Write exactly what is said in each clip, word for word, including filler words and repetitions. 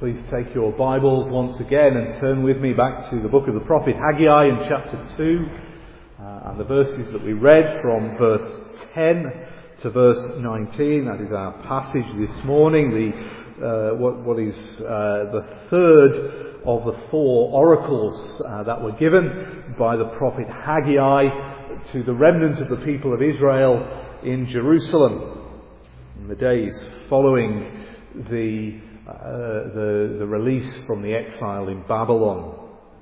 Please take your Bibles once again and turn with me back to the book of the prophet Haggai in chapter two, uh, and the verses that we read from verse ten to verse nineteen. That is our passage this morning, the uh, what, what is uh, the third of the four oracles uh, that were given by the prophet Haggai to the remnant of the people of Israel in Jerusalem in the days following the Uh, the, the release from the exile in Babylon.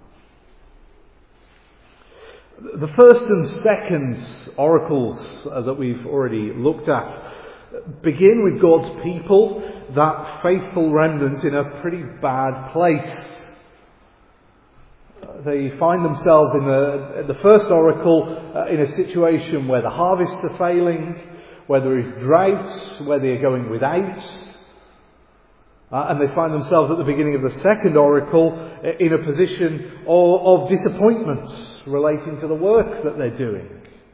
The first and second oracles uh, that we've already looked at begin with God's people, that faithful remnant, in a pretty bad place. They find themselves in the, the first oracle uh, in a situation where the harvests are failing, where there is droughts, where they are going without. Uh, and they find themselves at the beginning of the second oracle in a position of, of disappointment relating to the work that they're doing.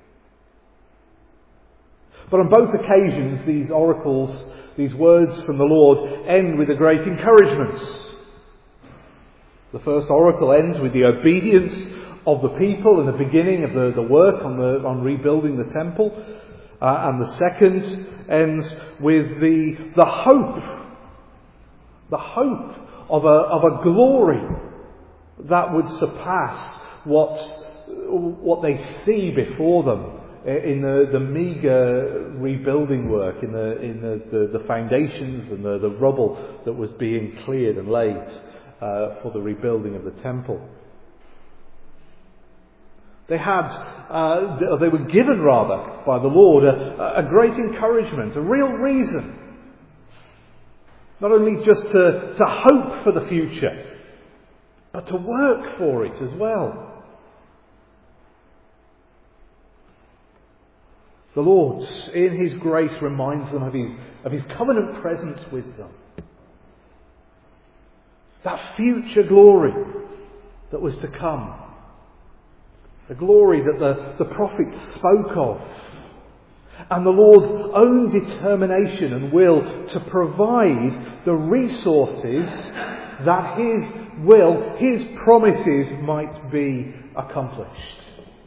But on both occasions, these oracles, these words from the Lord, end with a great encouragement. The first oracle ends with the obedience of the people and the beginning of the, the work on, the, on rebuilding the temple. Uh, and the second ends with the, the hope The hope of a, of a glory that would surpass what, what they see before them in the, the meagre rebuilding work, in the, in the, the, the foundations and the, the rubble that was being cleared and laid uh, for the rebuilding of the temple. They had, uh, they were given rather by the Lord a, a great encouragement, a real reason. Not only just to, to hope for the future, but to work for it as well. The Lord, in His grace, reminds them of His, of His covenant presence with them. That future glory that was to come. The glory that the, the prophets spoke of. And the Lord's own determination and will to provide the resources that His will, His promises might be accomplished.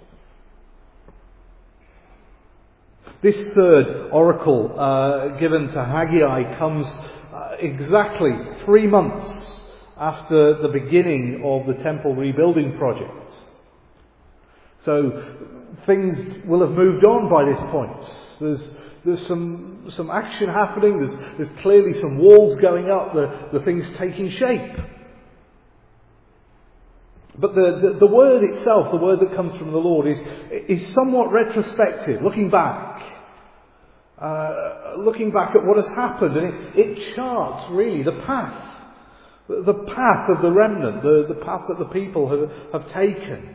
This third oracle uh, given to Haggai comes uh, exactly three months after the beginning of the temple rebuilding project. So things will have moved on by this point. There's, there's some, some action happening. There's, there's clearly some walls going up. The, the thing's taking shape. But the, the, the word itself, the word that comes from the Lord, is, is somewhat retrospective, looking back. Uh, looking back at what has happened. And it, it charts, really, the path. The, the path of the remnant. The, the path that the people have, have taken.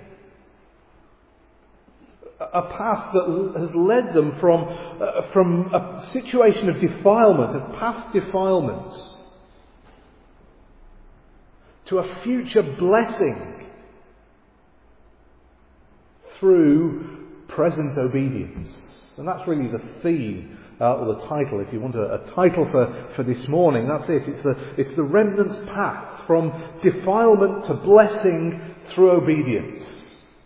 A path that has led them from, uh, from a situation of defilement, of past defilements, to a future blessing through present obedience. And that's really the theme, uh, or the title, if you want a, a title for, for this morning. That's it. It's the, it's the remnant's path from defilement to blessing through obedience.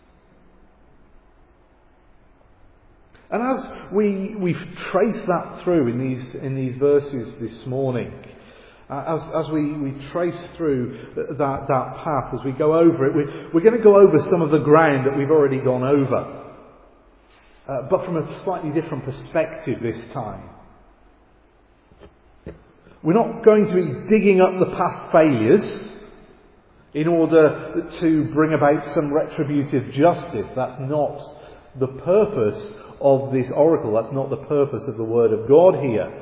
And as we, we've traced that through in these, in these verses this morning, uh, as, as we, we trace through that, that path, as we go over it, we're, we're going to go over some of the ground that we've already gone over. Uh, but from a slightly different perspective this time. We're not going to be digging up the past failures in order to bring about some retributive justice. That's not the purpose of this oracle. That's not the purpose of the Word of God here.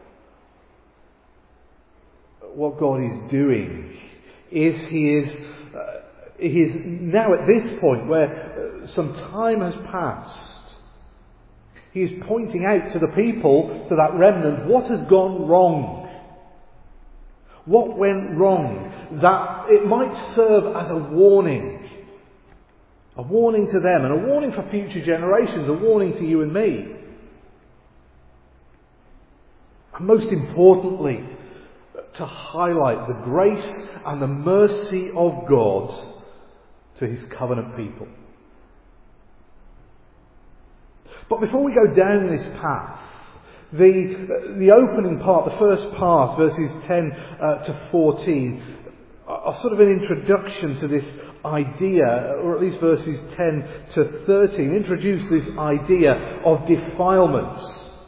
What God is doing is He is, uh, He is now at this point where uh, some time has passed. He is pointing out to the people, to that remnant, what has gone wrong. What went wrong? That it might serve as a warning. A warning to them and a warning for future generations, a warning to you and me. And most importantly, to highlight the grace and the mercy of God to his covenant people. But before we go down this path, the, the opening part, the first part, verses ten uh, to fourteen, are sort of an introduction to this idea, or at least verses ten to thirteen, introduce this idea of defilement.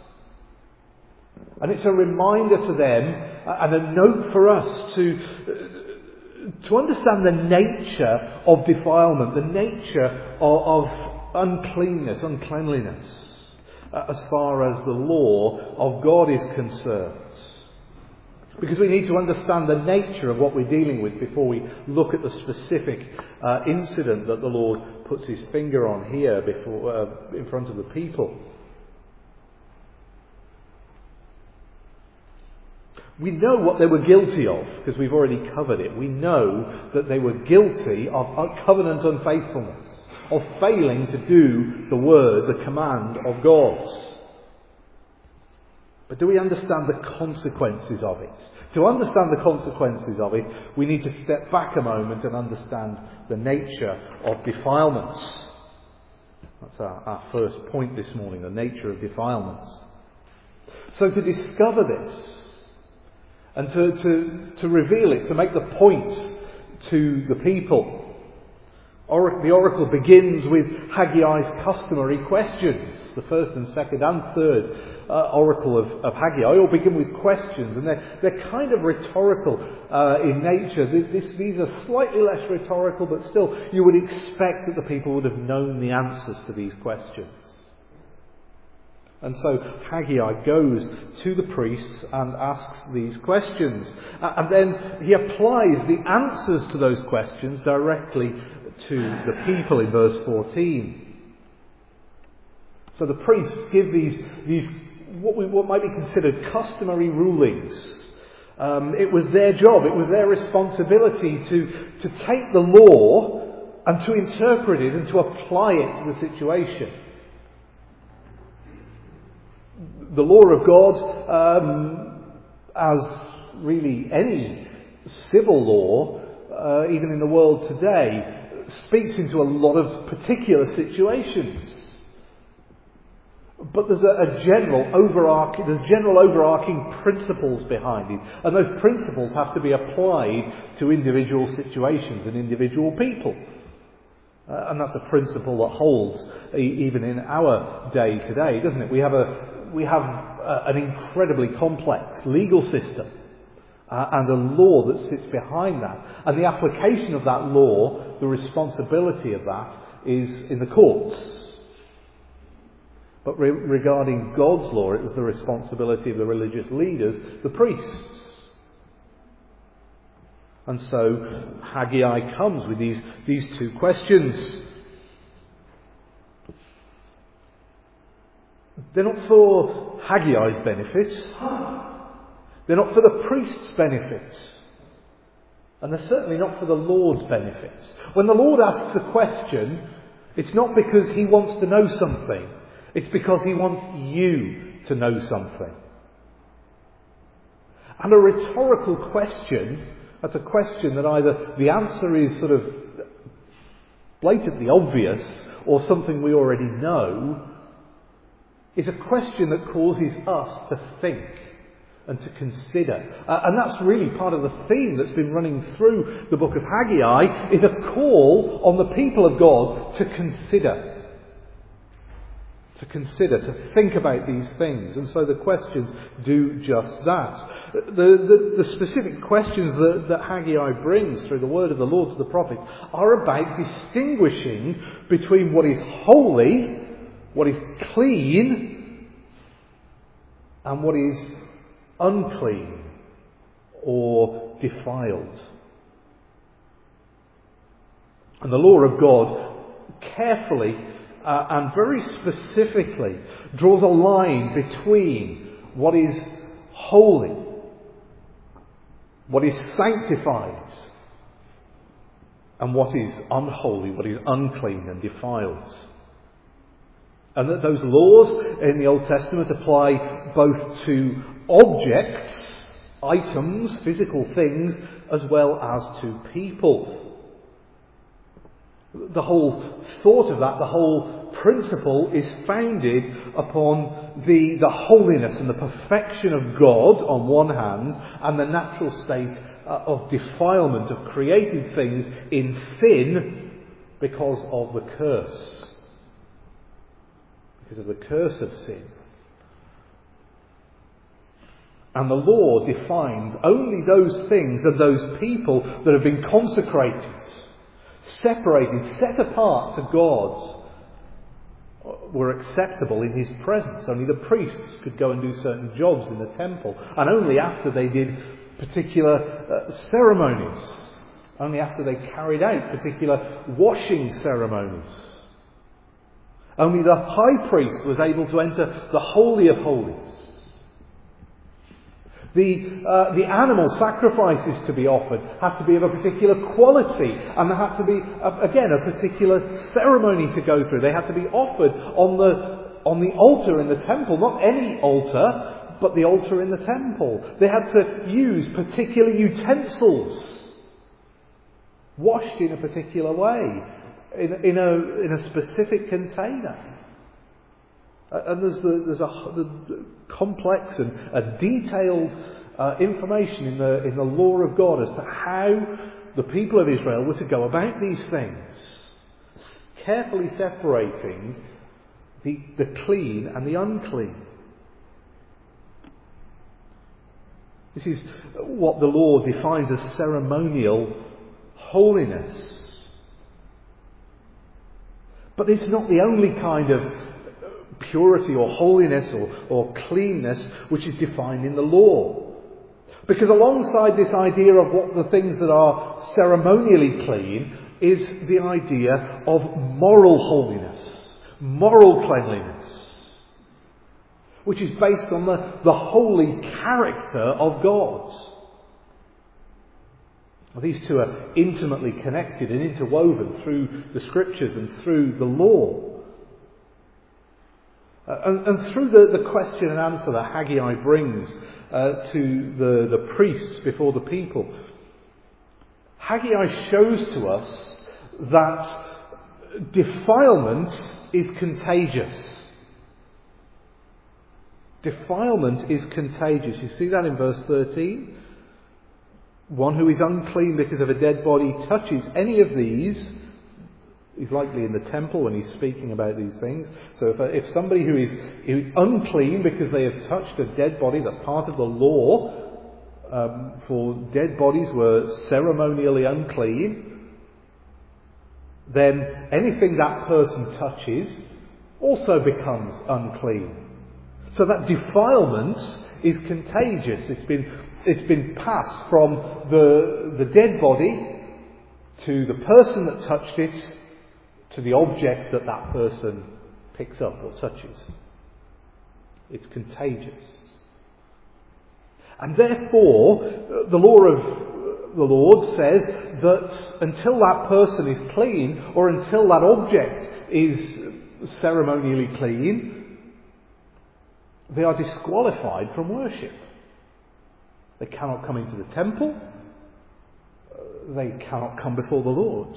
And it's a reminder to them, and a note for us to, to understand the nature of defilement, the nature of, of uncleanness, uncleanliness, uh, as far as the law of God is concerned. Because we need to understand the nature of what we're dealing with before we look at the specific uh, incident that the Lord puts his finger on here before, uh, in front of the people. We know what they were guilty of, because we've already covered it. We know that they were guilty of covenant unfaithfulness, of failing to do the word, the command of God. But do we understand the consequences of it? To understand the consequences of it, we need to step back a moment and understand the nature of defilements. That's our, our first point this morning, the nature of defilements. So to discover this, and to, to, to reveal it, to make the point to the people, Or, the oracle begins with Haggai's customary questions. The first and second and third uh, oracle of, of Haggai all begin with questions, and they're, they're kind of rhetorical uh, in nature. This, these are slightly less rhetorical, but still you would expect that the people would have known the answers to these questions. And so Haggai goes to the priests and asks these questions. Uh, and then he applies the answers to those questions directly to the people in verse fourteen. So the priests give these, these what, we, what might be considered customary rulings. Um, it was their job, it was their responsibility to, to take the law and to interpret it and to apply it to the situation. The law of God, um, as really any civil law, uh, even in the world today, speaks into a lot of particular situations. But there's a, a general overarching, there's general overarching principles behind it, and those principles have to be applied to individual situations and individual people. Uh, and that's a principle that holds e- even in our day today, doesn't it? We have a we have a, an incredibly complex legal system. Uh, and a law that sits behind that. And the application of that law, the responsibility of that, is in the courts. But re- regarding God's law, it was the responsibility of the religious leaders, the priests. And so Haggai comes with these, these two questions. They're not for Haggai's benefit. They're not for the priest's benefit. And they're certainly not for the Lord's benefit. When the Lord asks a question, it's not because he wants to know something. It's because he wants you to know something. And a rhetorical question, that's a question that either the answer is sort of blatantly obvious or something we already know, is a question that causes us to think and to consider. Uh, and that's really part of the theme that's been running through the book of Haggai, is a call on the people of God to consider. To consider, to think about these things. And so the questions do just that. The, the, the specific questions that, that Haggai brings through the word of the Lord to the prophet are about distinguishing between what is holy, what is clean, and what is unclean or defiled. And the law of God carefully uh, and very specifically draws a line between what is holy, what is sanctified, and what is unholy, what is unclean and defiled. And that those laws in the Old Testament apply both to objects items, physical things, as well as to people. The whole thought of that, the whole principle is founded upon the, the holiness and the perfection of God on one hand, and the natural state uh, of defilement of created things in sin because of the curse. Because of the curse of sin. And the law defines only those things and those people that have been consecrated, separated, set apart to God, were acceptable in his presence. Only the priests could go and do certain jobs in the temple, and only after they did particular uh, ceremonies, only after they carried out particular washing ceremonies. Only the high priest was able to enter the Holy of Holies. The, uh, the animal sacrifices to be offered had to be of a particular quality, and there had to be, uh, again, a particular ceremony to go through. They had to be offered on the, on the altar in the temple, not any altar, but the altar in the temple. They had to use particular utensils, washed in a particular way, in, in, a, in a specific container. And there's, the, there's a the complex and a detailed uh, information in the in the law of God as to how the people of Israel were to go about these things, carefully separating the, the clean and the unclean. This is what the law defines as ceremonial holiness. But it's not the only kind of purity or holiness or, or cleanness which is defined in the law. Because alongside this idea of what the things that are ceremonially clean is the idea of moral holiness, moral cleanliness, which is based on the, the holy character of God. Well, these two are intimately connected and interwoven through the scriptures and through the law. Uh, and, and through the, the question and answer that Haggai brings uh, to the, the priests before the people, Haggai shows to us that defilement is contagious. Defilement is contagious. You see that in verse thirteen? One who is unclean because of a dead body touches any of these. He's likely in the temple when he's speaking about these things. So if, if somebody who is, who is unclean because they have touched a dead body, that's part of the law, um, for dead bodies were ceremonially unclean, then anything that person touches also becomes unclean. So that defilement is contagious. It's been, it's been passed from the, the dead body to the person that touched it, to the object that that person picks up or touches. It's contagious. And therefore, the law of the Lord says that until that person is clean, or until that object is ceremonially clean, they are disqualified from worship. They cannot come into the temple. They cannot come before the Lord.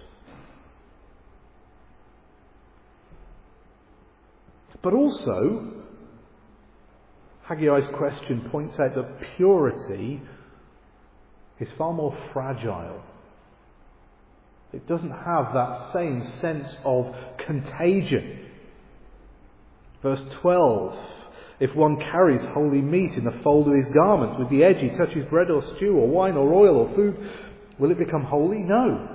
But also, Haggai's question points out that purity is far more fragile. It doesn't have that same sense of contagion. Verse twelve, if one carries holy meat in the fold of his garment, with the edge he touches bread or stew or wine or oil or food, will it become holy? No.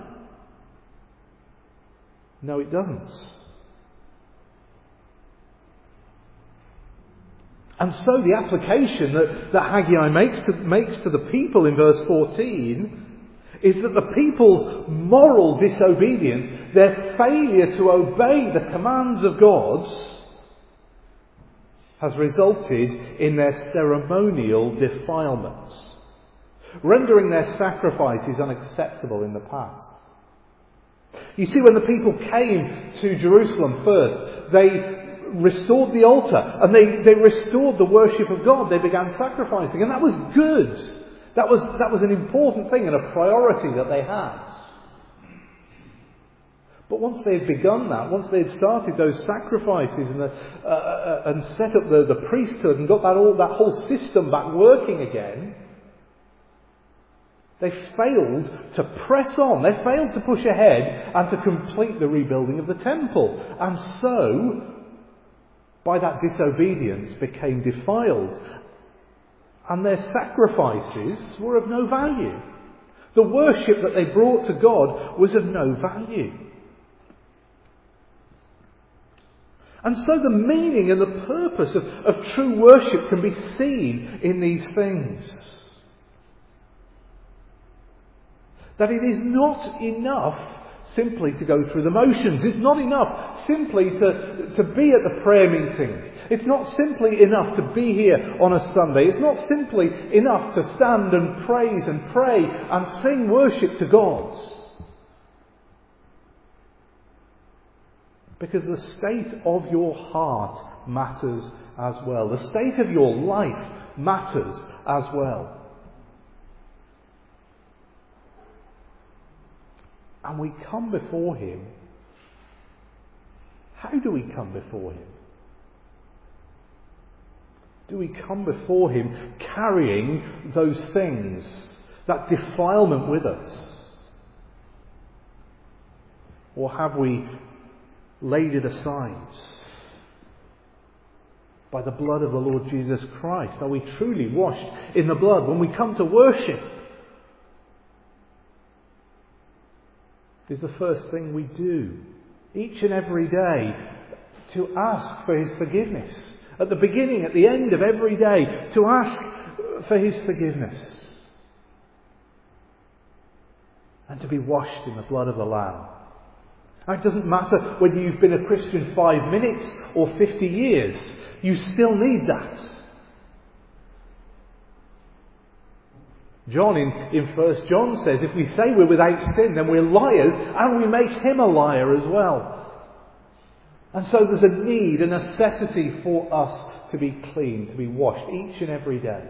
No, it doesn't. And so the application that, that Haggai makes to, makes to the people in verse fourteen is that the people's moral disobedience, their failure to obey the commands of God, has resulted in their ceremonial defilements, rendering their sacrifices unacceptable in the past. You see, when the people came to Jerusalem first, they restored the altar, and they, they restored the worship of God. They began sacrificing, and that was good. That was, that was an important thing and a priority that they had. But once they had begun that, once they had started those sacrifices and, the, uh, uh, and set up the, the priesthood and got that, all, that whole system back working again, they failed to press on. They failed to push ahead and to complete the rebuilding of the temple. And so, by that disobedience, became defiled. And their sacrifices were of no value. The worship that they brought to God was of no value. And so the meaning and the purpose of, of true worship can be seen in these things. That it is not enough simply to go through the motions. It's not enough simply to, to be at the prayer meeting. It's not simply enough to be here on a Sunday. It's not simply enough to stand and praise and pray and sing worship to God. Because the state of your heart matters as well. The state of your life matters as well. And we come before Him. How do we come before Him? Do we come before Him carrying those things, that defilement with us? Or have we laid it aside by the blood of the Lord Jesus Christ? Are we truly washed in the blood when we come to worship? Is the first thing we do each and every day to ask for His forgiveness. At the beginning, at the end of every day, to ask for His forgiveness. And to be washed in the blood of the Lamb. Now, it doesn't matter whether you've been a Christian five minutes or fifty years. You still need that. John in, in First John says, if we say we're without sin, then we're liars, and we make Him a liar as well. And so there's a need, a necessity for us to be clean, to be washed each and every day.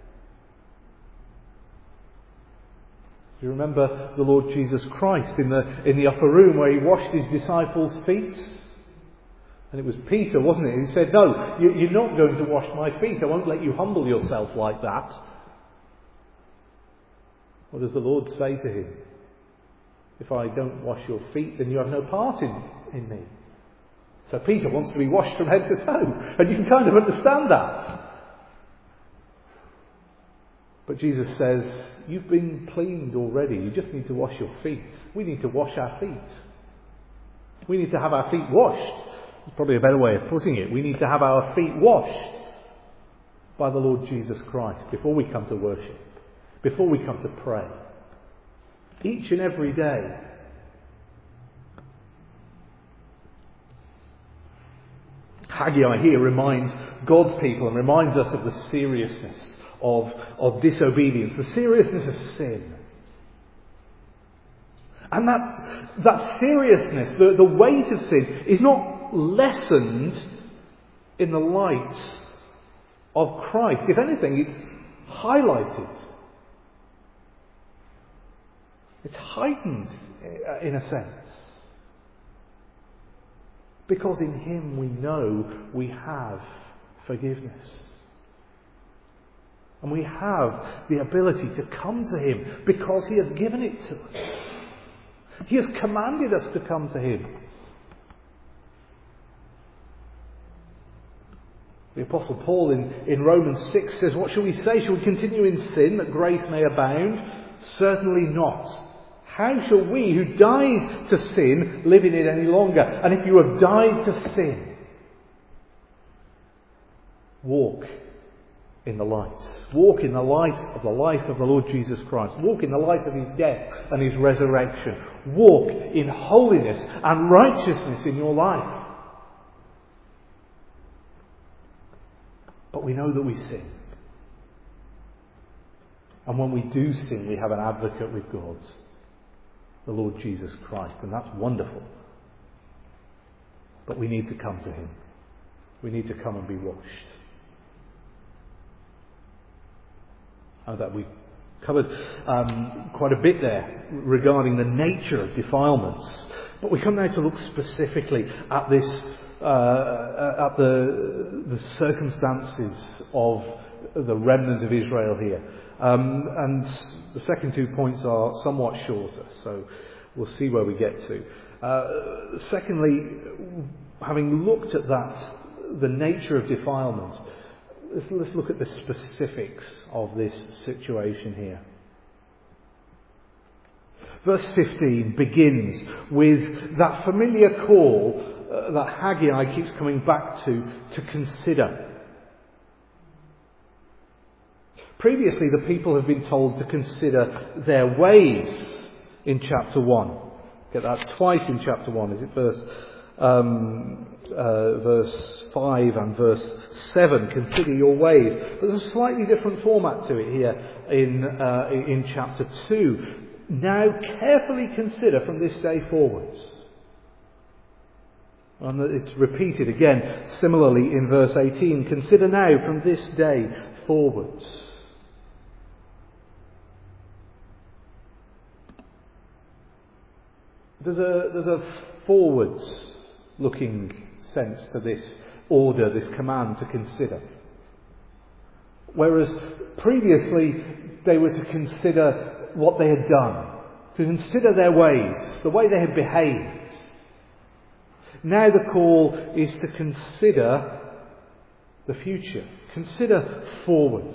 Do you remember the Lord Jesus Christ in the, in the upper room where He washed His disciples' feet? And it was Peter, wasn't it? He said, no, you, you're not going to wash my feet. I won't let you humble yourself like that. What does the Lord say to him? If I don't wash your feet, then you have no part in, in me. So Peter wants to be washed from head to toe. And you can kind of understand that. But Jesus says, you've been cleaned already. You just need to wash your feet. We need to wash our feet. We need to have our feet washed. It's probably a better way of putting it. We need to have our feet washed by the Lord Jesus Christ before we come to worship. Before we come to pray. Each and every day. Haggai here reminds God's people and reminds us of the seriousness of, of disobedience, the seriousness of sin. And that, that seriousness, the, the weight of sin, is not lessened in the light of Christ. If anything, it's highlighted. It's heightened in a sense. Because in Him we know we have forgiveness. And we have the ability to come to Him because He has given it to us. He has commanded us to come to Him. The Apostle Paul in, in Romans six says, what shall we say? Shall we continue in sin that grace may abound? Certainly not. How shall we who died to sin live in it any longer? And if you have died to sin, walk in the light. Walk in the light of the life of the Lord Jesus Christ. Walk in the light of His death and His resurrection. Walk in holiness and righteousness in your life. But we know that we sin. And when we do sin, we have an advocate with God. The Lord Jesus Christ. And that's wonderful. But we need to come to Him. We need to come and be washed. And that we covered um, quite a bit there regarding the nature of defilements. But we come now to look specifically at this, uh, at the, the circumstances of the remnant of Israel here. Um, and the second two points are somewhat shorter, so we'll see where we get to. Uh, secondly, having looked at that, the nature of defilement, let's, let's look at the specifics of this situation here. Verse fifteen begins with that familiar call uh, that Haggai keeps coming back to, to consider. Previously, the people have been told to consider their ways in chapter one. Get that twice in chapter one. Is it verse um, uh, verse five and verse seven? Consider your ways. But there's a slightly different format to it here in uh, in chapter two. Now carefully consider from this day forwards. And it's repeated again similarly in verse eighteen. Consider now from this day forwards. There's a, there's a forwards looking sense to this order, this command to consider. Whereas previously they were to consider what they had done, to consider their ways, the way they had behaved. Now the call is to consider the future, consider forwards.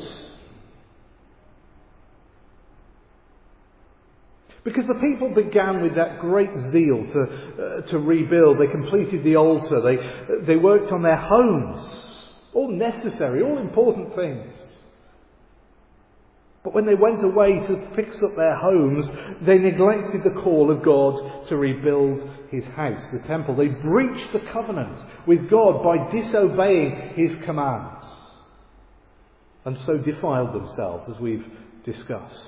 Because the people began with that great zeal to uh, to rebuild. They completed the altar. They they worked on their homes. All necessary, all important things. But when they went away to fix up their homes, they neglected the call of God to rebuild His house, the temple. They breached the covenant with God by disobeying His commands. And so defiled themselves, as we've discussed.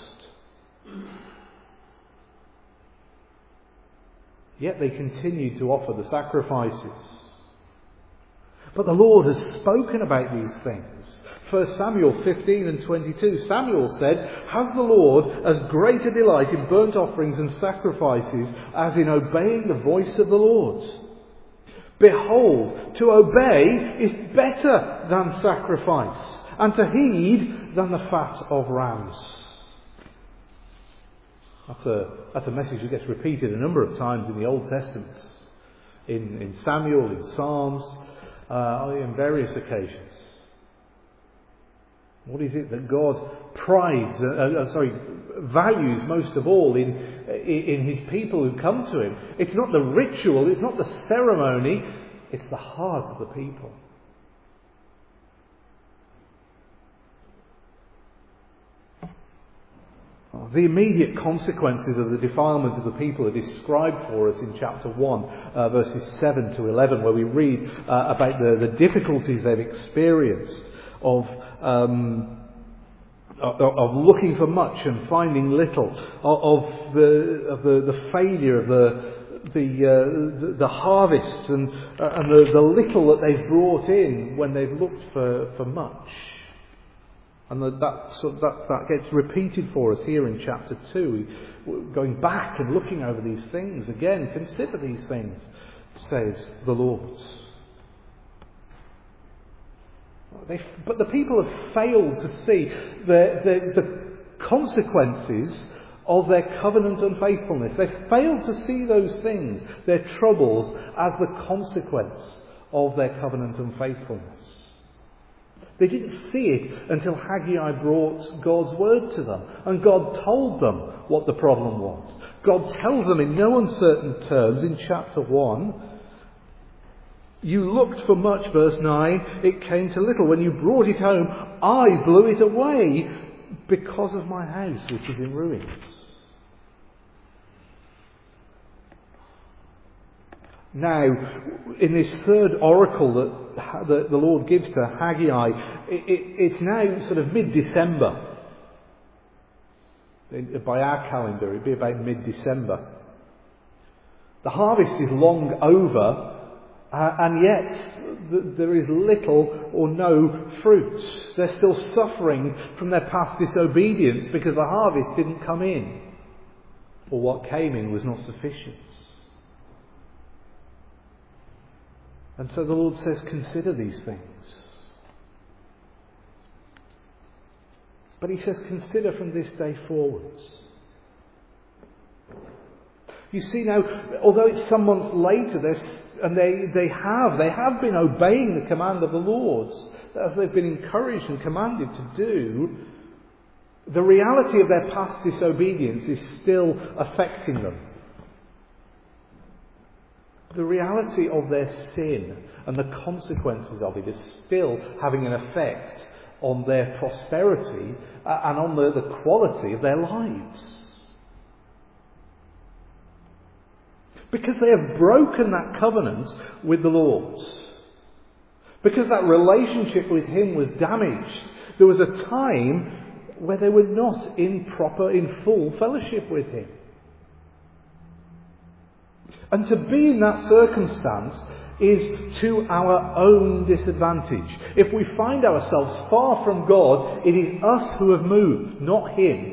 Yet they continued to offer the sacrifices. But the Lord has spoken about these things. First Samuel fifteen and twenty-two. Samuel said, "Has the Lord as great a delight in burnt offerings and sacrifices as in obeying the voice of the Lord? Behold, to obey is better than sacrifice, and to heed than the fat of rams." That's a, that's a message that gets repeated a number of times in the Old Testament. In, in Samuel, in Psalms, uh, in various occasions. What is it that God prides, uh, uh, sorry, values most of all in, in His people who come to Him? It's not the ritual, it's not the ceremony, it's the heart of the people. The immediate consequences of the defilement of the people are described for us in chapter one, uh, verses seven to eleven, where we read uh, about the, the difficulties they've experienced of, um, of of looking for much and finding little, of, of the of the, the failure of the the, uh, the the harvest and uh, and the, the little that they've brought in when they've looked for, for much. And that, that, so that, that gets repeated for us here in chapter two. Going back and looking over these things again. Consider these things, says the Lord. They, but the people have failed to see the, the, the consequences of their covenant unfaithfulness. They've failed to see those things, their troubles, as the consequence of their covenant unfaithfulness. They didn't see it until Haggai brought God's word to them. And God told them what the problem was. God tells them in no uncertain terms in chapter one, "You looked for much," verse nine, "it came to little. When you brought it home, I blew it away because of my house, which is in ruins." Now, in this third oracle that the, the Lord gives to Haggai, it, it, it's now sort of mid-December. By our calendar, it'd be about mid-December. The harvest is long over, Uh, and yet, th- there is little or no fruit. They're still suffering from their past disobedience because the harvest didn't come in, or what came in was not sufficient. And so the Lord says, consider these things. But he says, consider from this day forwards. You see now, although it's some months later, and they, they have, they have been obeying the command of the Lord, as they've been encouraged and commanded to do, the reality of their past disobedience is still affecting them. The reality of their sin and the consequences of it is still having an effect on their prosperity and on the, the quality of their lives. Because they have broken that covenant with the Lord. Because that relationship with Him was damaged. There was a time where they were not in proper, in full fellowship with Him. And to be in that circumstance is to our own disadvantage. If we find ourselves far from God, it is us who have moved, not Him.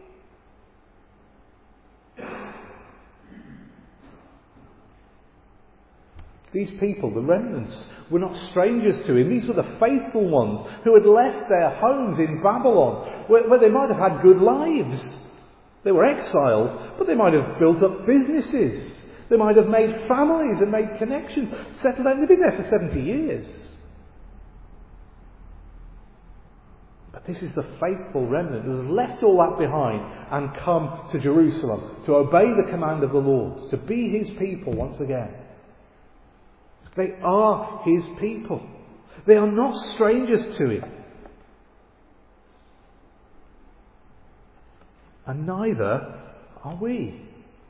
These people, the remnants, were not strangers to Him. These were the faithful ones who had left their homes in Babylon, where, where they might have had good lives. They were exiles, but they might have built up businesses. They might have made families and made connections, settled down. They've been there for seventy years. But this is the faithful remnant that has left all that behind and come to Jerusalem to obey the command of the Lord, to be His people once again. They are His people. They are not strangers to Him. And neither are we.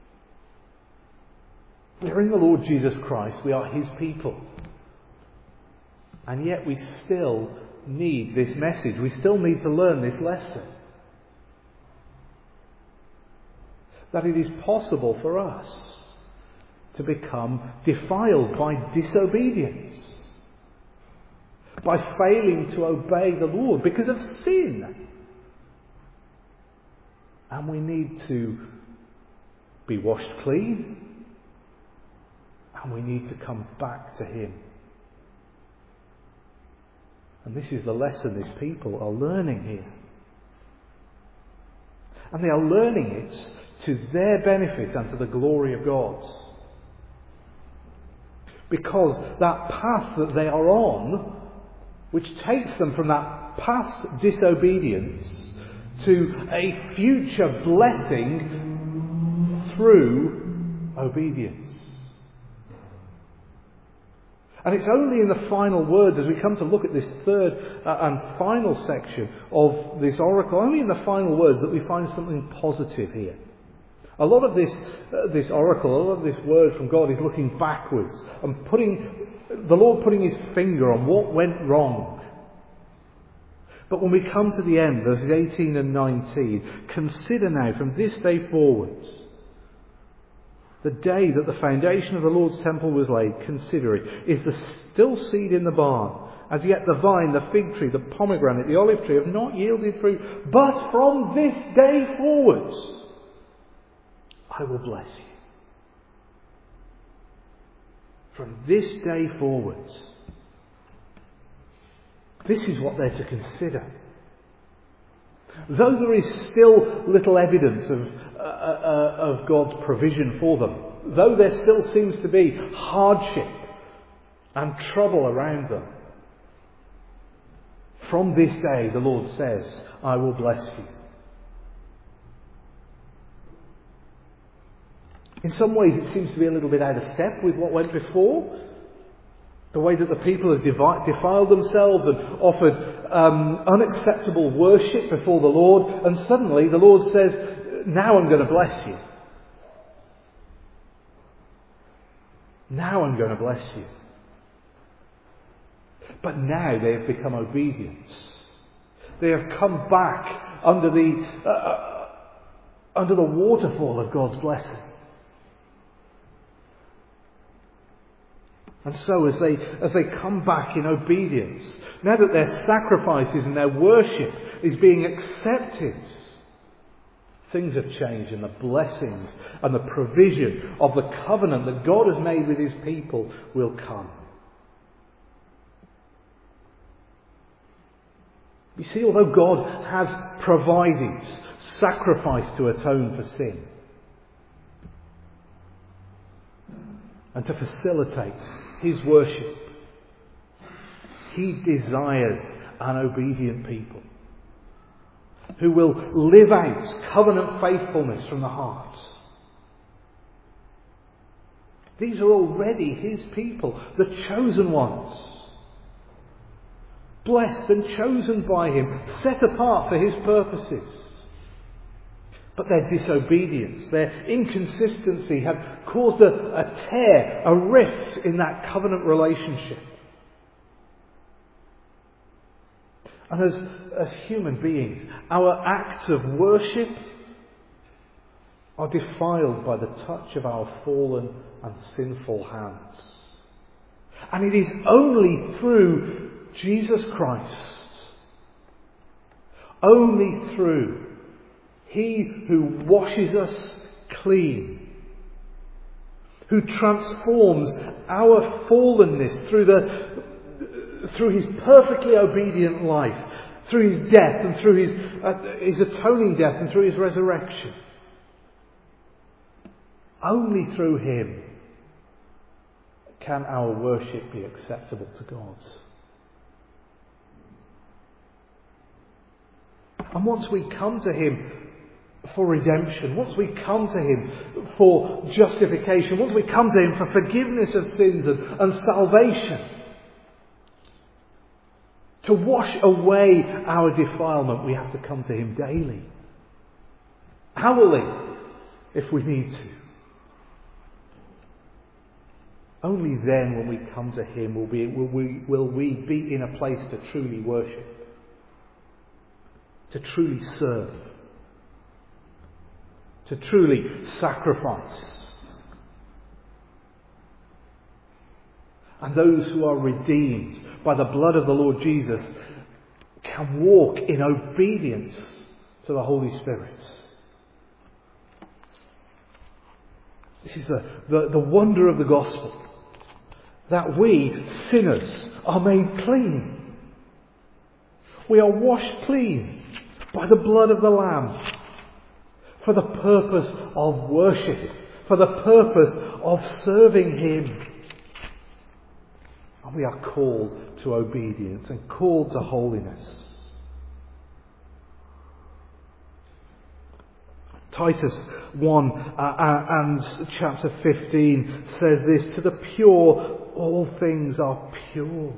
We are in the Lord Jesus Christ. We are His people. And yet we still need this message. We still need to learn this lesson. That it is possible for us to become defiled by disobedience, by failing to obey the Lord because of sin. And we need to be washed clean, and we need to come back to Him. And this is the lesson these people are learning here. And they are learning it to their benefit and to the glory of God. Because that path that they are on, which takes them from that past disobedience to a future blessing through obedience. And it's only in the final words, as we come to look at this third uh, and final section of this oracle, only in the final words that we find something positive here. A lot of this uh, this oracle, a lot of this word from God is looking backwards and putting the Lord putting His finger on what went wrong. But when we come to the end, verses eighteen and nineteen, consider now from this day forwards, the day that the foundation of the Lord's temple was laid, consider it. Is the still seed in the barn? As yet the vine, the fig tree, the pomegranate, the olive tree have not yielded fruit. But from this day forwards, I will bless you. From this day forwards. This is what they're to consider. Though there is still little evidence of, uh, uh, of God's provision for them, though there still seems to be hardship and trouble around them, from this day the Lord says, I will bless you. In some ways it seems to be a little bit out of step with what went before. The way that the people have defiled themselves and offered um, unacceptable worship before the Lord. And suddenly the Lord says, now I'm going to bless you. Now I'm going to bless you. But now they have become obedient. They have come back under the, uh, under the waterfall of God's blessing. And so as they, as they come back in obedience, now that their sacrifices and their worship is being accepted, things have changed, and the blessings and the provision of the covenant that God has made with his people will come. You see, although God has provided sacrifice to atone for sin and to facilitate his worship, he desires an obedient people who will live out covenant faithfulness from the heart. These are already his people, the chosen ones, blessed and chosen by him, set apart for his purposes. But their disobedience, their inconsistency had caused a, a tear, a rift in that covenant relationship. And as, as human beings, our acts of worship are defiled by the touch of our fallen and sinful hands. And it is only through Jesus Christ, only through he who washes us clean, who transforms our fallenness through the through his perfectly obedient life, through his death and through his uh, his atoning death and through his resurrection. Only through him can our worship be acceptable to God. And once we come to him for redemption, once we come to him for justification, once we come to him for forgiveness of sins and, and salvation, to wash away our defilement, we have to come to him daily, hourly, if we need to. Only then, when we come to him, will we, will we, will we be in a place to truly worship, to truly serve, to truly sacrifice. And those who are redeemed by the blood of the Lord Jesus can walk in obedience to the Holy Spirit. This is the, the, the wonder of the gospel, that we, sinners, are made clean. We are washed clean by the blood of the Lamb for the purpose of worship, for the purpose of serving him. And we are called to obedience and called to holiness. Titus one uh, and chapter fifteen says this: to the pure all things are pure,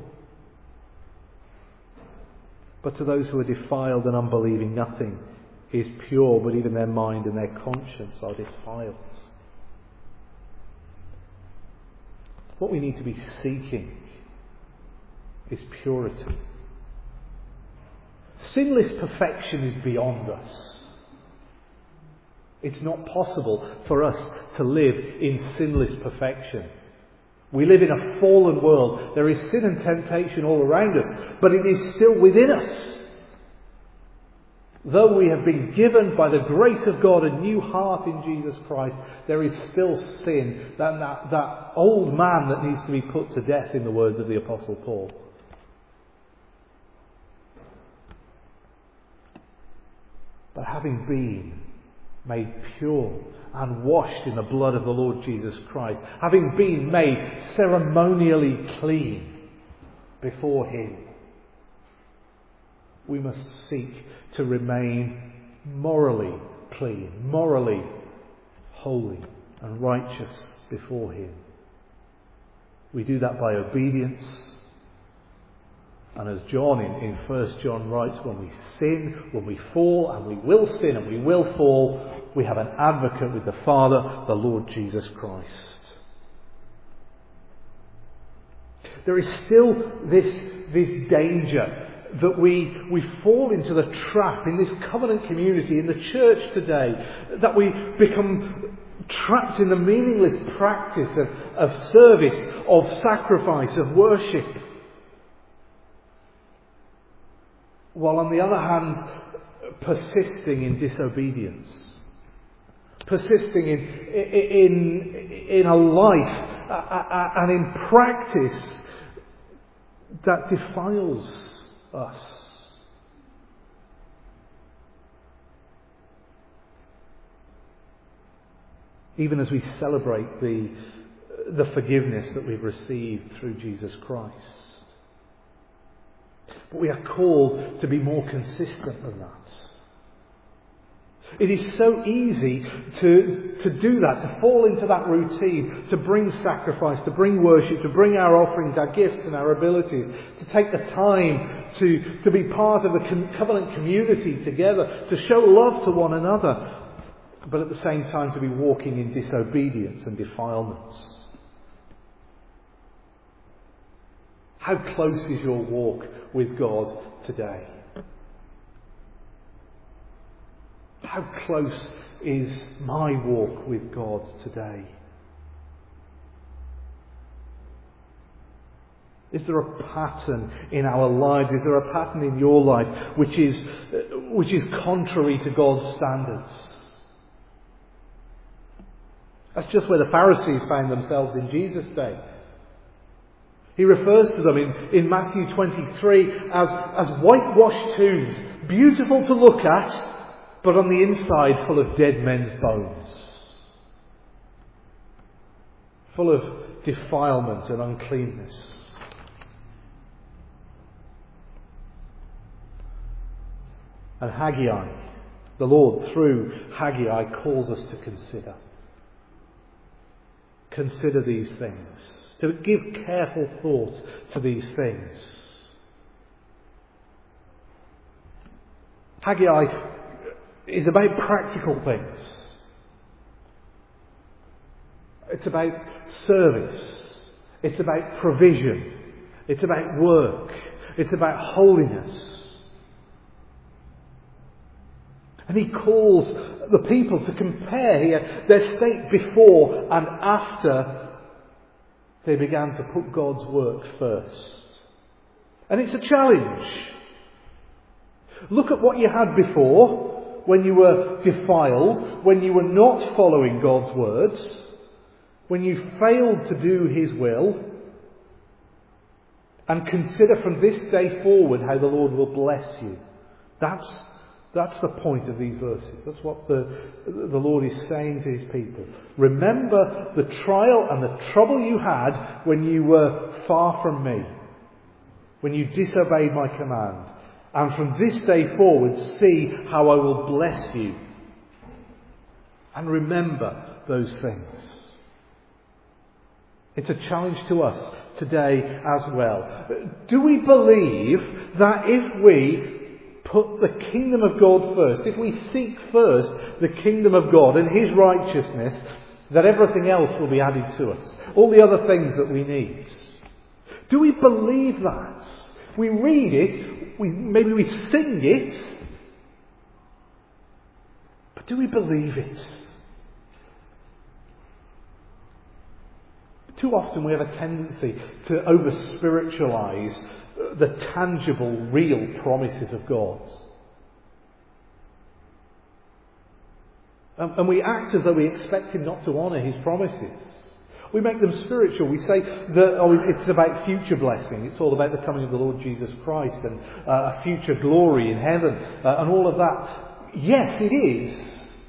but to those who are defiled and unbelieving nothing is pure, but even their mind and their conscience are defiled. What we need to be seeking is purity. Sinless perfection is beyond us. It's not possible for us to live in sinless perfection. We live in a fallen world. There is sin and temptation all around us, but it is still within us. Though we have been given by the grace of God a new heart in Jesus Christ, there is still sin, that, that, that old man that needs to be put to death, in the words of the Apostle Paul. But having been made pure and washed in the blood of the Lord Jesus Christ, having been made ceremonially clean before him, we must seek to remain morally clean, morally holy and righteous before him. We do that by obedience. And as John in, in First John writes, when we sin, when we fall, and we will sin and we will fall, we have an advocate with the Father, the Lord Jesus Christ. There is still this, this danger that we, we fall into the trap in this covenant community, in the church today, that we become trapped in the meaningless practice of, of service, of sacrifice, of worship. While on the other hand, persisting in disobedience. Persisting in, in, in a life and in practice that defiles us. Even as we celebrate the, the forgiveness that we've received through Jesus Christ. But we are called to be more consistent than that. It is so easy to, to do that, to fall into that routine, to bring sacrifice, to bring worship, to bring our offerings, our gifts and our abilities, to take the time to, to be part of a covenant community together, to show love to one another, but at the same time to be walking in disobedience and defilements. How close is your walk with God today? How close is my walk with God today? Is there a pattern in our lives? Is there a pattern in your life which is, which is contrary to God's standards? That's just where the Pharisees found themselves in Jesus' day. He refers to them in, in Matthew twenty-three as, as whitewashed tombs, beautiful to look at, but on the inside full of dead men's bones. Full of defilement and uncleanness. And Haggai, the Lord through Haggai calls us to consider. Consider these things. To give careful thought to these things. Haggai is about practical things. It's about service. It's about provision. It's about work. It's about holiness. And he calls the people to compare here their state before and after they began to put God's work first. And it's a challenge. Look at what you had before, when you were defiled, when you were not following God's words, when you failed to do His will, and consider from this day forward how the Lord will bless you. That's That's the point of these verses. That's what the, the Lord is saying to His people. Remember the trial and the trouble you had when you were far from me. When you disobeyed my command. And from this day forward, see how I will bless you. And remember those things. It's a challenge to us today as well. Do we believe that if we put the kingdom of God first, if we seek first the kingdom of God and His righteousness, that everything else will be added to us? All the other things that we need. Do we believe that? We read it, we, maybe we sing it, but do we believe it? Too often we have a tendency to over-spiritualise the tangible, real promises of God. Um, and we act as though we expect Him not to honour His promises. We make them spiritual. We say that oh, it's about future blessing. It's all about the coming of the Lord Jesus Christ and uh, a future glory in heaven uh, and all of that. Yes, it is.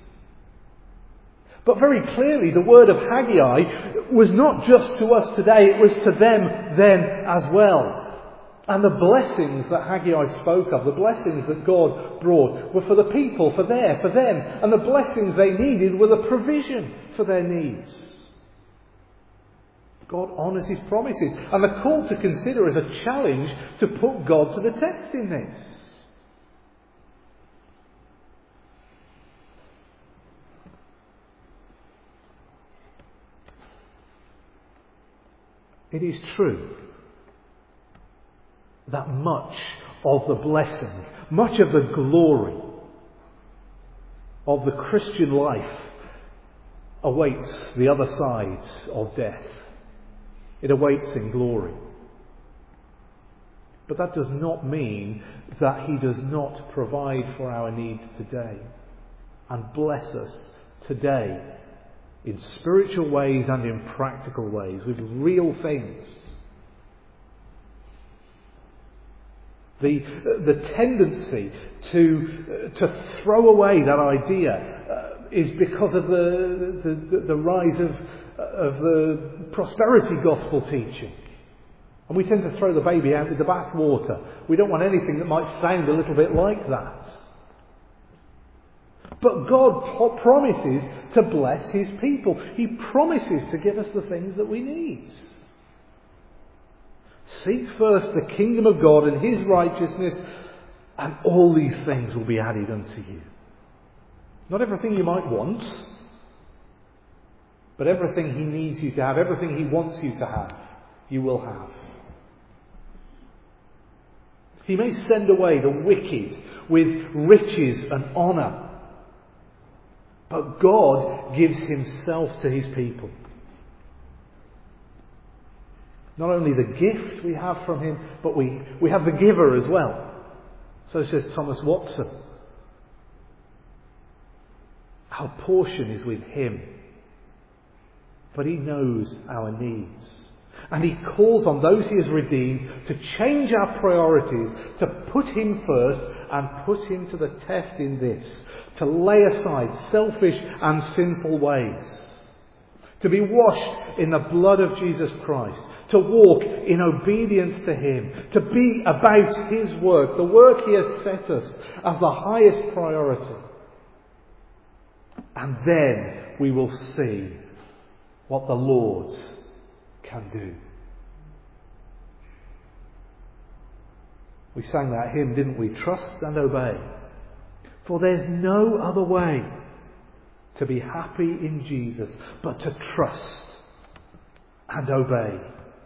But very clearly the word of Haggai was not just to us today, it was to them then as well. And the blessings that Haggai spoke of, the blessings that God brought, were for the people, for there, for them. And the blessings they needed were the provision for their needs. God honours His promises. And the call to consider is a challenge to put God to the test in this. It is true that much of the blessing, much of the glory of the Christian life awaits the other side of death. It awaits in glory. But that does not mean that he does not provide for our needs today and bless us today in spiritual ways and in practical ways with real things. The, the tendency to, to throw away that idea uh, is because of the, the, the rise of, of the prosperity gospel teaching. And we tend to throw the baby out with the bathwater. We don't want anything that might sound a little bit like that. But God promises to bless his people. He promises to give us the things that we need. Seek first the kingdom of God and his righteousness, and all these things will be added unto you. Not everything you might want, but everything he needs you to have, everything he wants you to have, you will have. He may send away the wicked with riches and honour, but God gives himself to his people. Not only the gift we have from him, but we, we have the giver as well. So says Thomas Watson. Our portion is with him, but he knows our needs. And he calls on those he has redeemed to change our priorities, to put him first and put him to the test in this, to lay aside selfish and sinful ways, to be washed in the blood of Jesus Christ, to walk in obedience to him, to be about his work, the work he has set us as the highest priority. And then we will see what the Lord can do. We sang that hymn, didn't we? Trust and obey. For there's no other way to be happy in Jesus but to trust and obey.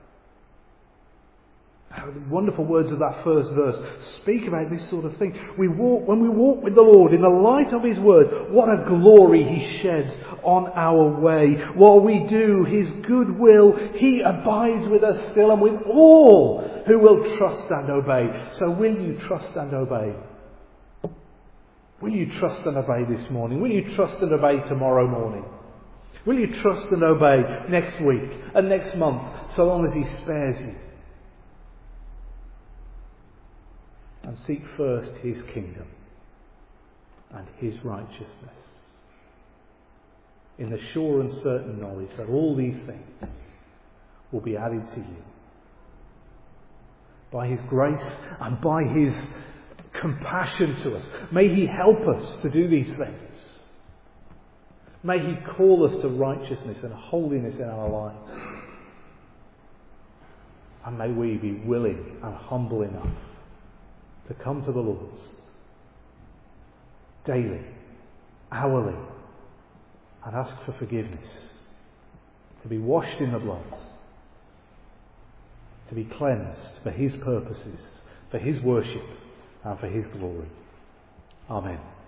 The wonderful words of that first verse speak about this sort of thing. We walk, when we walk with the Lord in the light of his word, what a glory he sheds on our way. While we do his good will, he abides with us still and with all who will trust and obey. So will you trust and obey? Will you trust and obey this morning? Will you trust and obey tomorrow morning? Will you trust and obey next week and next month, so long as he spares you? And seek first his kingdom and his righteousness, in the sure and certain knowledge that all these things will be added to you. By his grace and by his compassion to us, may he help us to do these things. May he call us to righteousness and holiness in our lives. And may we be willing and humble enough to come to the Lord daily, hourly, and ask for forgiveness, to be washed in the blood, to be cleansed for his purposes, for his worship, and for his glory. Amen.